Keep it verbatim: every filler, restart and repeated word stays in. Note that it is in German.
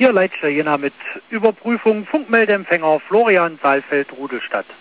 Hier Leitscher Jena mit Überprüfung Funkmeldeempfänger Florian Saalfeld Rudelstadt.